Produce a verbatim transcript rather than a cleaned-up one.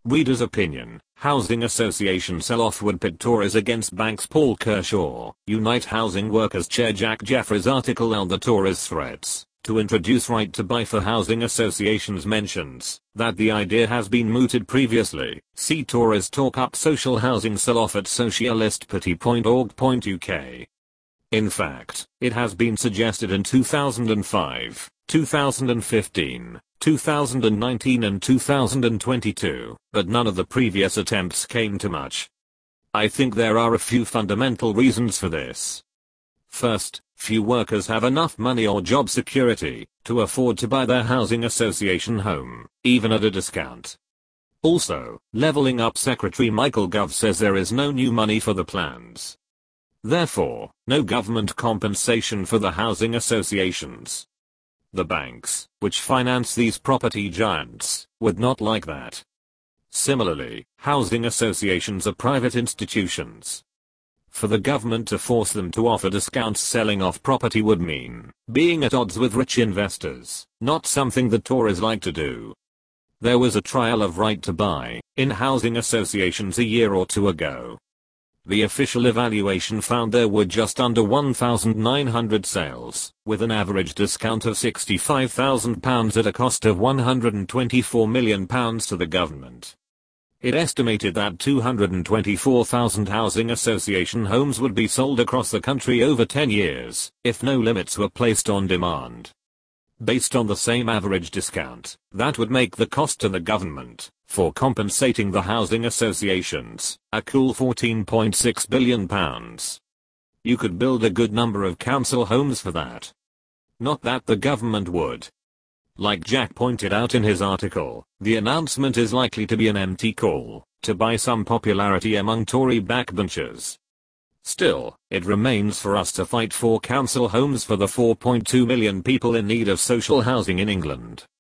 Reader's opinion. Housing Association sell-off would pit Tories against banks. Paul Kershaw. Unite Housing Workers Chair Jack Jeffrey's article on the Tories' threats to introduce right to buy for housing associations mentions that the idea has been mooted previously. See Tories talk up social housing sell-off at socialist party dot org dot U K. In fact, it has been suggested in two thousand five, two thousand fifteen, two thousand nineteen and two thousand twenty-two, but none of the previous attempts came to much. I think there are a few fundamental reasons for this. First, few workers have enough money or job security to afford to buy their housing association home, even at a discount. Also, Levelling Up Secretary Michael Gove says there is no new money for the plans. Therefore, no government compensation for the housing associations. The banks, which finance these property giants, would not like that. Similarly, housing associations are private institutions. For the government to force them to offer discounts selling off property would mean being at odds with rich investors, not something the Tories like to do. There was a trial of right to buy in housing associations a year or two ago. The official evaluation found there were just under one thousand nine hundred sales, with an average discount of sixty-five thousand pounds at a cost of one hundred twenty-four million pounds to the government. It estimated that two hundred twenty-four thousand housing association homes would be sold across the country over ten years, if no limits were placed on demand. Based on the same average discount, that would make the cost to the government for compensating the housing associations a cool fourteen point six billion pounds. You could build a good number of council homes for that. Not that the government would. Like Jack pointed out in his article, the announcement is likely to be an empty call to buy some popularity among Tory backbenchers. Still, it remains for us to fight for council homes for the four point two million people in need of social housing in England.